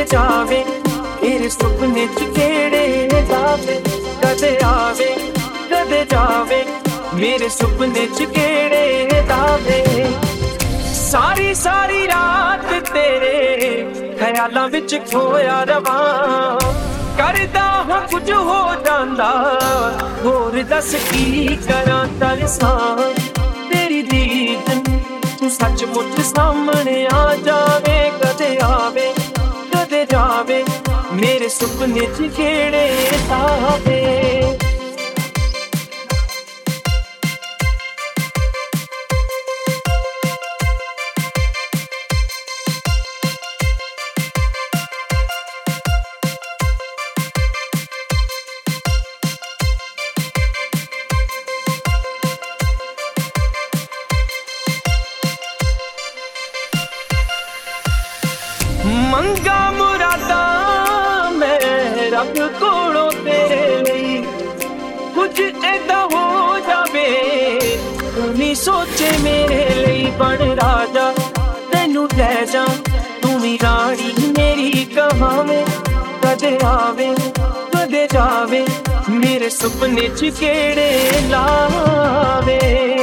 जावे मेरे सुपने च केड़े लावे, कदे आवे कदे जावे मेरे सुपने च केड़े लावे। सारी सारी रात तेरे ख्यालां विच खोया रवां, करदा हां कुछ हो जांदा होर दस की करां तरसां। तेरी दीद तू सचमुच सामने आ जावे, कदे आवे कदे जावे मेरे सुपने च केड़े लावे। मंगा मुरादा मैं रब कोलों तेरे लई, कुछ ऐदा हो जावे तू नहीं सोचे मेरे लई। बन राजा तेनू लै जा तू भी रानी मेरी कहावे, कदे आवे कदे जावे मेरे सुपने च केड़े लावे।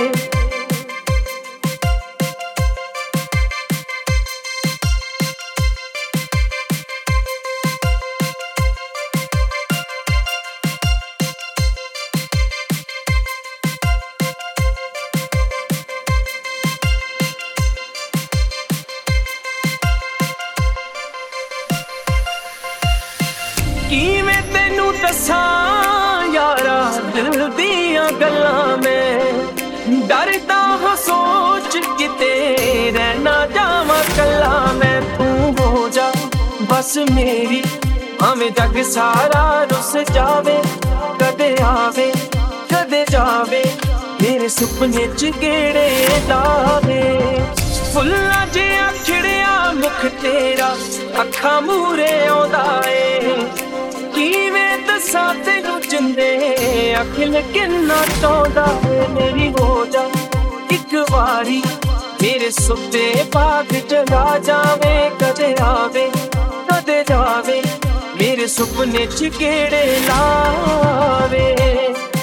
किवें तेनू दसां यारा दिल दियां गल्लां, मैं डरदा हां सोच किते रह ना जावां कल्ला मैं। तू हो जा बस मेरी भावें जग सारा रुस जावे, कदे आवे कदे जावे मेरे सुपने च केड़े लावे। फुल्लां जिहा खिड़िया मुख तेरा अखां मूरे आउंदा ए, किवें दसां तैनू जिंदे अखिल किन्ना चाहुंदा है। मेरी हो जा इक वारी मेरे सुते बाग जगा जावे, कदे आवे कदे जावे मेरे सुपने च केड़े लावे।